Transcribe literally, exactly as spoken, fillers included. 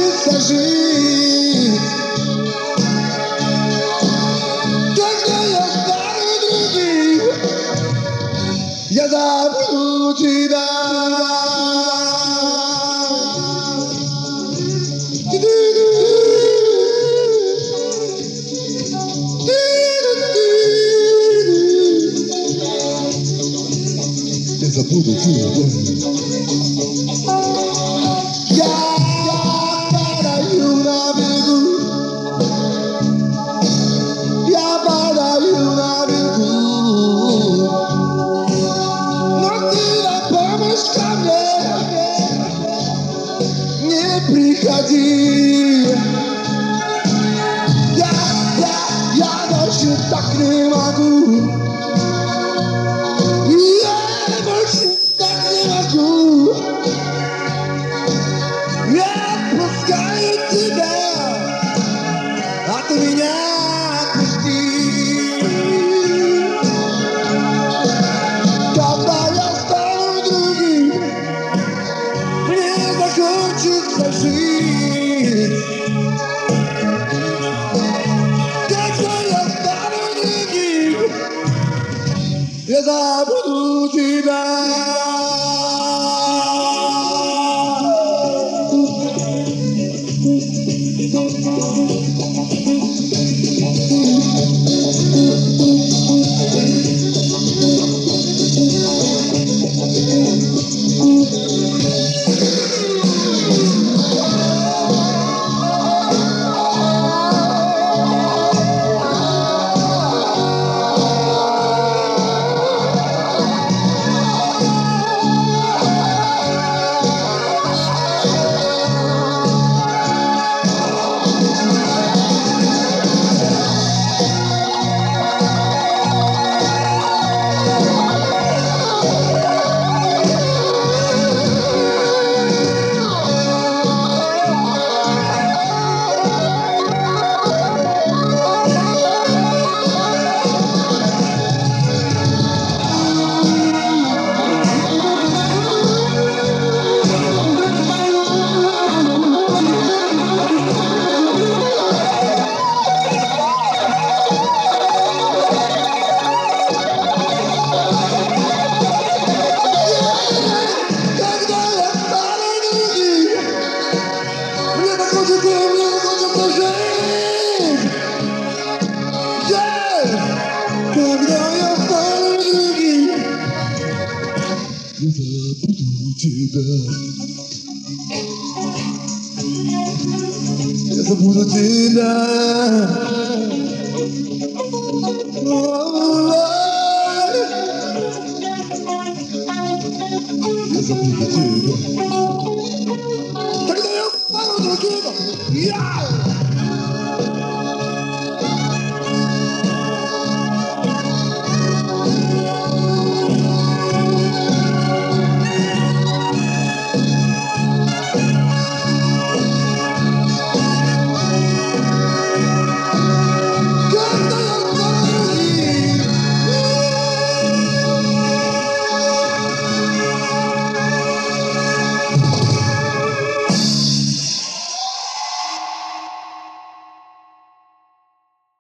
научиться жить. Когда я стану другим, я забуду тебя. Я забуду тебя. Я падаю на берегу, я падаю на берегу, но ты на помощь ко мне не приходи. Я, я, я больше так не могу. Я отпускаю тебя, а ты меня отпусти. Когда я стану другим, мне захочется жить. Когда я стану другим, я забуду тебя. Когда я стану другим, я забуду тебя. Я забуду тебя. Я забуду тебя. Когда я стану другим, я